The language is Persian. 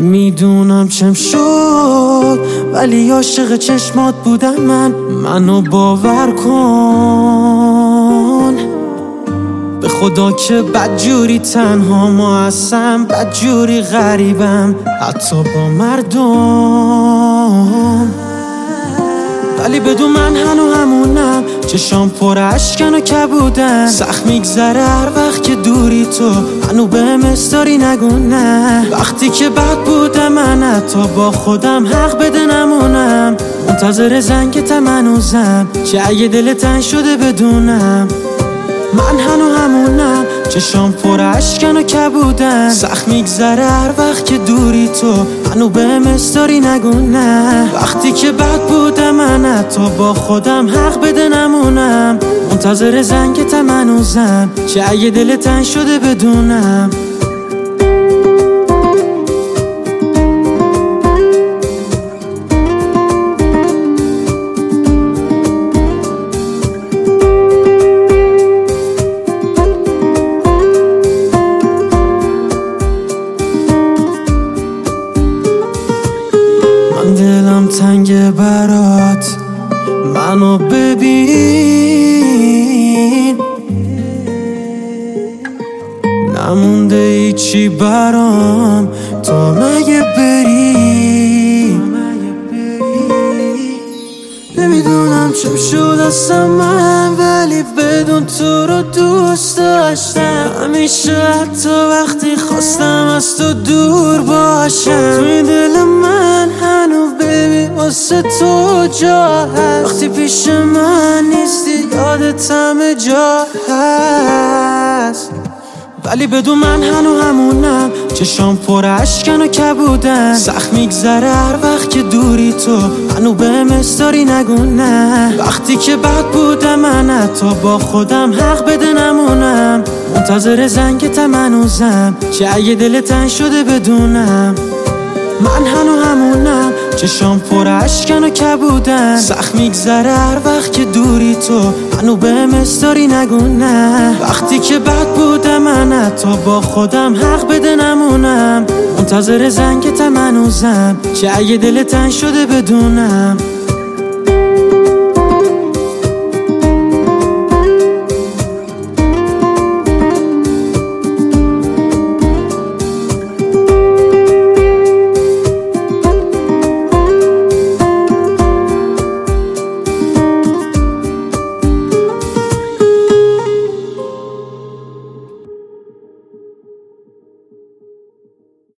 نمیدونم چم شد ولی عاشق چشمات بودم منو باور کن به خدا که بدجوری تنها ما هستم، بدجوری غریبم حتی با مردم. ولی بدون من هنو همونم، چشام پر اشکن و کبودن، سخت میگذره هر وقت که دوری تو هنو بهم استاری نگو نه. وقتی که بد بوده من حتی با خودم حق بده نمونم، منتظر زنگتم هنوزم چه اگه دل تنگ شده بدونم. من هنو همونم، چشام پر اشکن و کبودن، سخت میگذره هر وقت که دوری تو هنو بهم استاری نگو نه. وقتی که بد بوده من حتی با خودم حق بده نمونم، منتظر زنگتم هنوزم چه اگه دل تنگ شده بدونم. دلم تنگ برات، منو ببین، نمونده ایچی برام تو مگه بری. نمیدونم چم شد اصلا من، ولی بدون تو رو دوست داشتم همیشه، حتی وقتی خواستم از تو دور باشم. توی دل من هنو ببین واسه تو جا هست، وقتی پیش من نیستی یادت همه جا هست. ولی بدون من هنو همونم، چشام پر اشکن و کبودن، سخت میگذره هر وقت که دوری تو هنو بهم استاری نگو نه. وقتی که بد بوده من حتی با خودم حق بده نمونم، منتظر زنگتم هنوزم چه اگه دل تنگ شده بدونم. من هنو همونم، چشام پر اشکن و کبودن، سخت میگذره هر وقت که دوری تو هنو بهم استاری نگو نه. وقتی که بد بوده من حتی با خودم حق بده نمونم، منتظر زنگتم هنوزم چه اگه دل تنگ شده بدونم.